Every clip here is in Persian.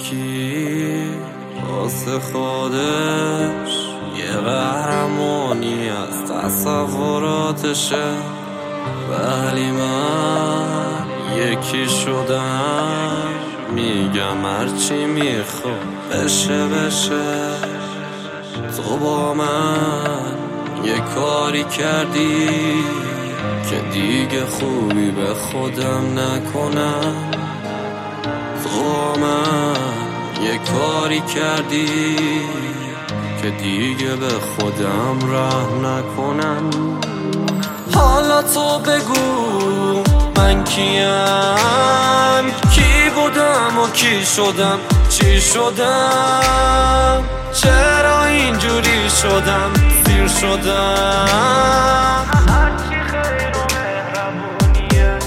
کی واسه خودش یه قهرمانی از تصوراتشه، ولی من یکی شدم. میگم هرچی میخواد بشه بشه. تو با من یه کاری کردی که دیگه خوبی به خودم نکنم. تو با من یه کاری کردی که دیگه به خودم رحم نکنم. حالا تو بگو من کیم، کی بودم و کی شدم، چی شدم، چرا اینجوری شدم، سیر شدم. هرچی خیر و مهربونیه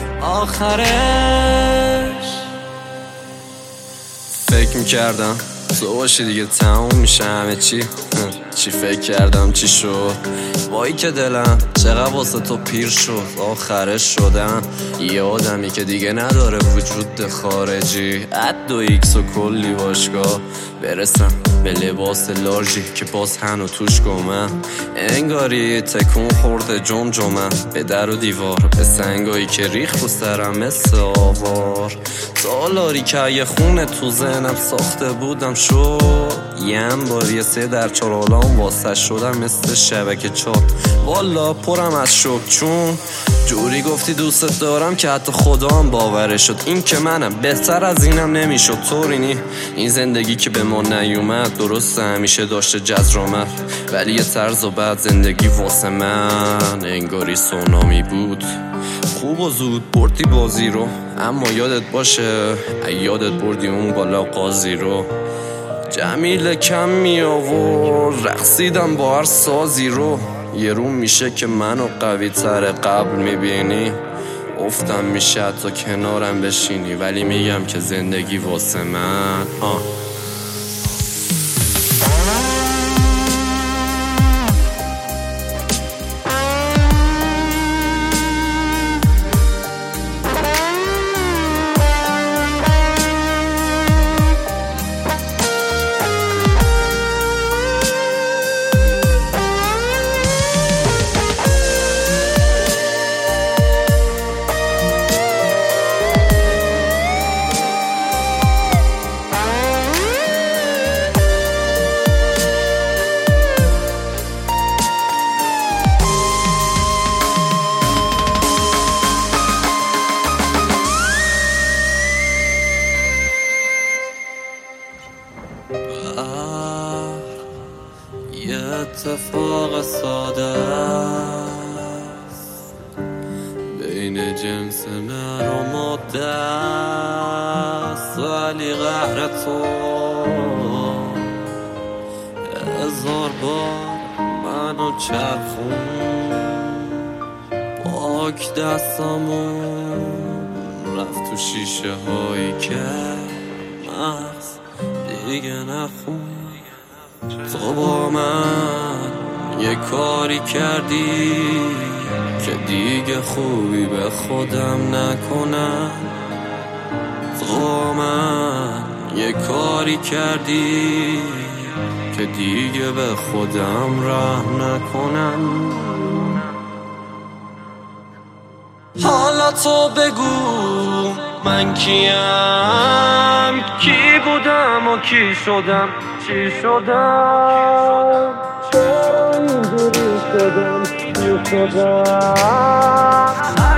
آخرش. فکر میکردم تو باشی دیگه تموم میشه همه چی. چی فکر کردم چی شد، وای که دلم چقدر واسه تو پیر شد. آخرش شدم یه آدمی که دیگه نداره وجود خارجی. اد و ایکس و کلی باشگاه برسم به لباس لارژی که باز هنو توش گمم. انگاری تکون خورده جمجمم به در و دیوار، به سنگایی که ریخ رو سرم مثل آوار. تالاری که یه خونه تو ذهنم ساخته بودم شد. یه بار یه 3x4 آلام واسه شدم مثل شبکه 4. والا پرم از شک چون جوری گفتی دوست دارم که حتی خدام باورش شد. این که منم بهتر از اینم نمیشد. طورینی این زندگی که به ما نیومد، درسته همیشه داشته جذر آمد، ولی یه طرز و بعد زندگی واسه من انگاری سونامی بود. خوب و زود بردی بازی رو، اما یادت باشه یادت بردی اون بالا قاضی رو. جمیل کم می آورد رقصیدم با هر سازی رو. یه روم میشه که منو قوی تر قبل میبینی، افتم میشه حتی کنارم بشینی، ولی میگم که زندگی واسه من یه اتفاق ساده است بین جنس نر و ماده است، ولی قهر تو 1000 بار منو چرخون. پاک دستامون رفت تو شیشه هایی که مغز دیگه نخون. تو با من یه کاری کردی که دیگه خوبی به خودم نکنم. تو با من یه کاری کردی که دیگه به خودم رحم نکنم. حالا تو بگو من کیم، کی بودم و کی شدم، چی شدم، چرا اینجوری شدم، چی شدم.